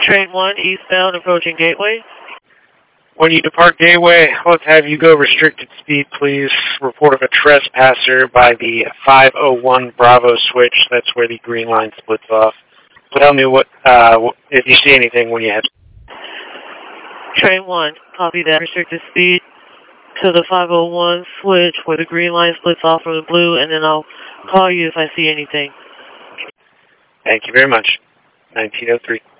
Train 1, eastbound, approaching Gateway. When you depart Gateway, let's have you go restricted speed, please. Report of a trespasser by the 501 Bravo switch. That's where the green line splits off. Tell me what if you see anything when you head. Train 1, copy that. Restricted speed to the 501 switch where the green line splits off from the blue, and then I'll call you if I see anything. Thank you very much. 1903.